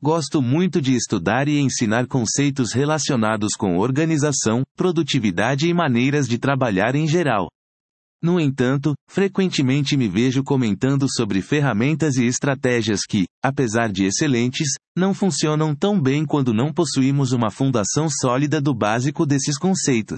Gosto muito de estudar e ensinar conceitos relacionados com organização, produtividade e maneiras de trabalhar em geral. No entanto, frequentemente me vejo comentando sobre ferramentas e estratégias que, apesar de excelentes, não funcionam tão bem quando não possuímos uma fundação sólida do básico desses conceitos.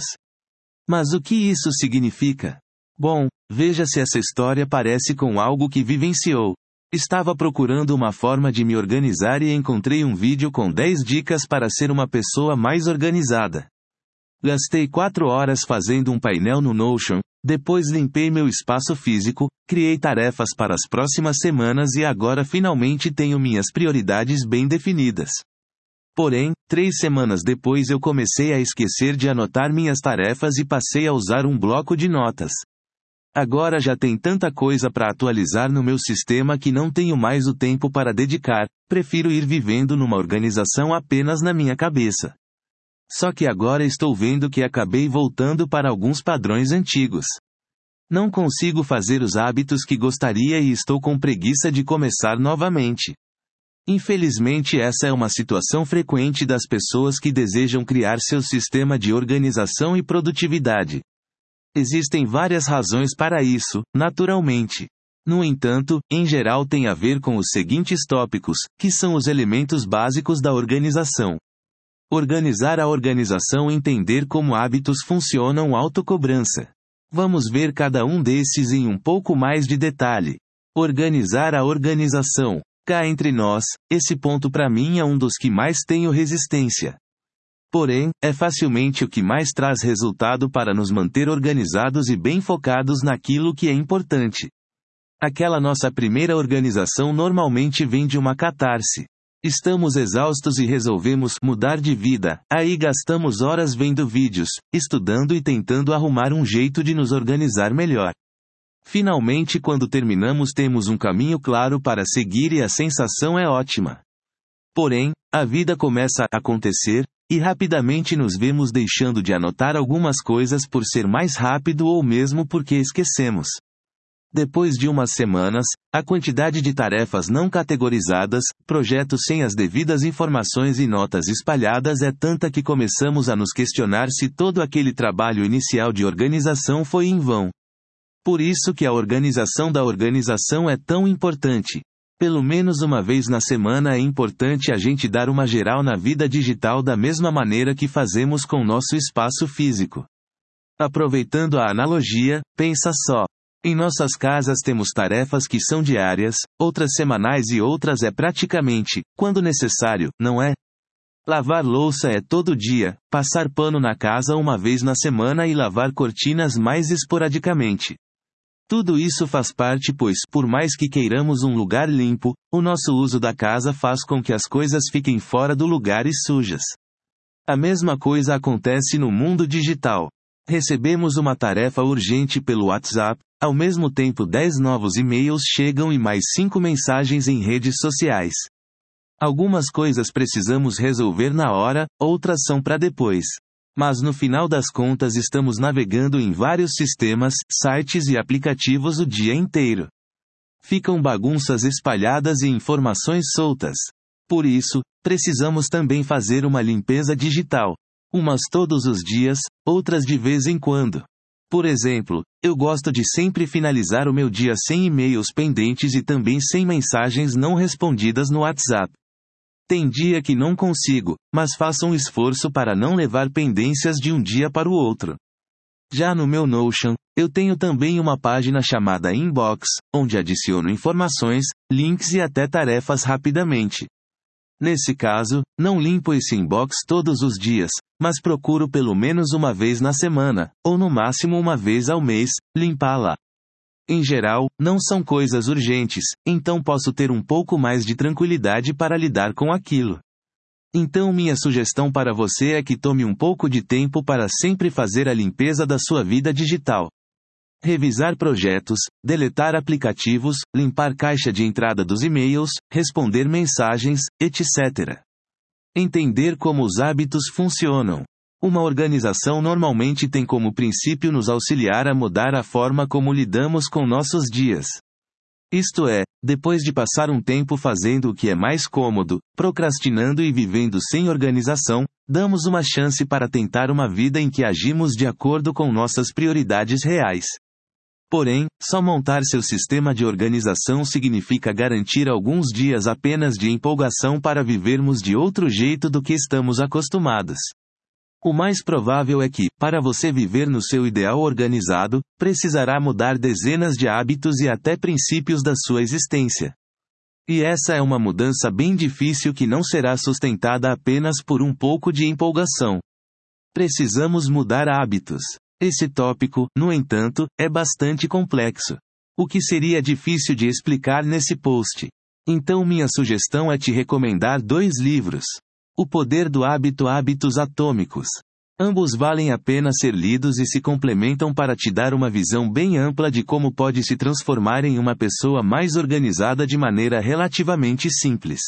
Mas o que isso significa? Bom, veja se essa história parece com algo que vivenciou. Estava procurando uma forma de me organizar e encontrei um vídeo com 10 dicas para ser uma pessoa mais organizada. Gastei 4 horas fazendo um painel no Notion, depois limpei meu espaço físico, criei tarefas para as próximas semanas e agora finalmente tenho minhas prioridades bem definidas. Porém, 3 semanas depois eu comecei a esquecer de anotar minhas tarefas e passei a usar um bloco de notas. Agora já tem tanta coisa para atualizar no meu sistema que não tenho mais o tempo para dedicar, prefiro ir vivendo numa organização apenas na minha cabeça. Só que agora estou vendo que acabei voltando para alguns padrões antigos. Não consigo fazer os hábitos que gostaria e estou com preguiça de começar novamente. Infelizmente essa é uma situação frequente das pessoas que desejam criar seu sistema de organização e produtividade. Existem várias razões para isso, naturalmente. No entanto, em geral tem a ver com os seguintes tópicos, que são os elementos básicos da organização. Organizar a organização, entender como hábitos funcionam, autocobrança. Vamos ver cada um desses em um pouco mais de detalhe. Organizar a organização. Cá entre nós, esse ponto para mim é um dos que mais tenho resistência. Porém, é facilmente o que mais traz resultado para nos manter organizados e bem focados naquilo que é importante. Aquela nossa primeira organização normalmente vem de uma catarse. Estamos exaustos e resolvemos mudar de vida, aí gastamos horas vendo vídeos, estudando e tentando arrumar um jeito de nos organizar melhor. Finalmente, quando terminamos, temos um caminho claro para seguir e a sensação é ótima. Porém, a vida começa a acontecer, e rapidamente nos vemos deixando de anotar algumas coisas por ser mais rápido ou mesmo porque esquecemos. Depois de umas semanas, a quantidade de tarefas não categorizadas, projetos sem as devidas informações e notas espalhadas é tanta que começamos a nos questionar se todo aquele trabalho inicial de organização foi em vão. Por isso que a organização da organização é tão importante. Pelo menos uma vez na semana é importante a gente dar uma geral na vida digital da mesma maneira que fazemos com nosso espaço físico. Aproveitando a analogia, pensa só. Em nossas casas temos tarefas que são diárias, outras semanais e outras é praticamente, quando necessário, não é? Lavar louça é todo dia, passar pano na casa uma vez na semana e lavar cortinas mais esporadicamente. Tudo isso faz parte, pois, por mais que queiramos um lugar limpo, o nosso uso da casa faz com que as coisas fiquem fora do lugar e sujas. A mesma coisa acontece no mundo digital. Recebemos uma tarefa urgente pelo WhatsApp, ao mesmo tempo 10 novos e-mails chegam e mais 5 mensagens em redes sociais. Algumas coisas precisamos resolver na hora, outras são para depois. Mas no final das contas estamos navegando em vários sistemas, sites e aplicativos o dia inteiro. Ficam bagunças espalhadas e informações soltas. Por isso, precisamos também fazer uma limpeza digital. Umas todos os dias, outras de vez em quando. Por exemplo, eu gosto de sempre finalizar o meu dia sem e-mails pendentes e também sem mensagens não respondidas no WhatsApp. Tem dia que não consigo, mas faço um esforço para não levar pendências de um dia para o outro. Já no meu Notion, eu tenho também uma página chamada Inbox, onde adiciono informações, links e até tarefas rapidamente. Nesse caso, não limpo esse inbox todos os dias, mas procuro pelo menos uma vez na semana, ou no máximo uma vez ao mês, limpá-la. Em geral, não são coisas urgentes, então posso ter um pouco mais de tranquilidade para lidar com aquilo. Então minha sugestão para você é que tome um pouco de tempo para sempre fazer a limpeza da sua vida digital. Revisar projetos, deletar aplicativos, limpar caixa de entrada dos e-mails, responder mensagens, etc. Entender como os hábitos funcionam. Uma organização normalmente tem como princípio nos auxiliar a mudar a forma como lidamos com nossos dias. Isto é, Depois de passar um tempo fazendo o que é mais cômodo, procrastinando e vivendo sem organização, damos uma chance para tentar uma vida em que agimos de acordo com nossas prioridades reais. Porém, só montar seu sistema de organização significa garantir alguns dias apenas de empolgação para vivermos de outro jeito do que estamos acostumados. O mais provável é que, para você viver no seu ideal organizado, precisará mudar dezenas de hábitos e até princípios da sua existência. E essa é uma mudança bem difícil que não será sustentada apenas por um pouco de empolgação. Precisamos mudar hábitos. Esse tópico, no entanto, é bastante complexo. O que seria difícil de explicar nesse post. Então minha sugestão é te recomendar 2 livros. O Poder do Hábito, Hábitos Atômicos. Ambos valem a pena ser lidos e se complementam para te dar uma visão bem ampla de como pode se transformar em uma pessoa mais organizada de maneira relativamente simples.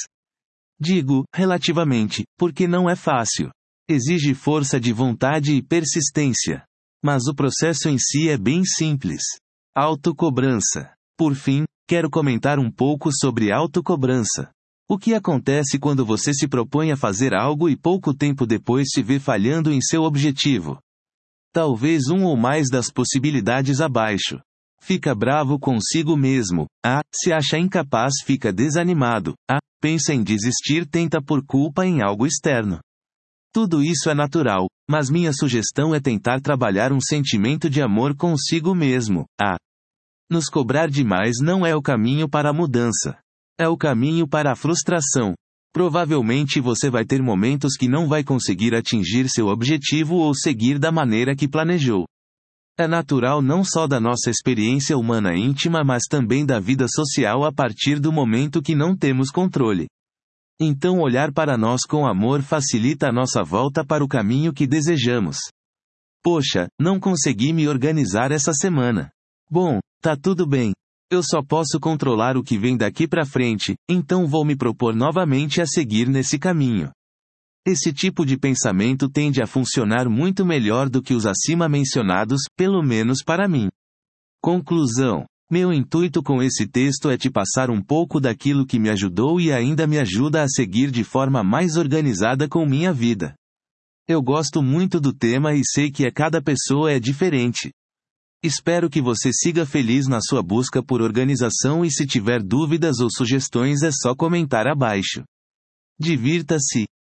Digo, relativamente, porque não é fácil. Exige força de vontade e persistência. Mas o processo em si é bem simples. Autocobrança. Por fim, quero comentar um pouco sobre autocobrança. O que acontece quando você se propõe a fazer algo e pouco tempo depois se vê falhando em seu objetivo? Talvez um ou mais das possibilidades abaixo. Fica bravo consigo mesmo. A. Se acha incapaz, fica desanimado. A. Pensa em desistir, tenta por culpa em algo externo. Tudo isso é natural, mas minha sugestão é tentar trabalhar um sentimento de amor consigo mesmo. A. Nos cobrar demais não é o caminho para a mudança. É o caminho para a frustração. Provavelmente você vai ter momentos que não vai conseguir atingir seu objetivo ou seguir da maneira que planejou. É natural não só da nossa experiência humana íntima, mas também da vida social a partir do momento que não temos controle. Então olhar para nós com amor facilita a nossa volta para o caminho que desejamos. Poxa, não consegui me organizar essa semana. Bom, tá tudo bem. Eu só posso controlar o que vem daqui pra frente, então vou me propor novamente a seguir nesse caminho. Esse tipo de pensamento tende a funcionar muito melhor do que os acima mencionados, pelo menos para mim. Conclusão. Meu intuito com esse texto é te passar um pouco daquilo que me ajudou e ainda me ajuda a seguir de forma mais organizada com minha vida. Eu gosto muito do tema e sei que cada pessoa é diferente. Espero que você siga feliz na sua busca por organização e se tiver dúvidas ou sugestões é só comentar abaixo. Divirta-se.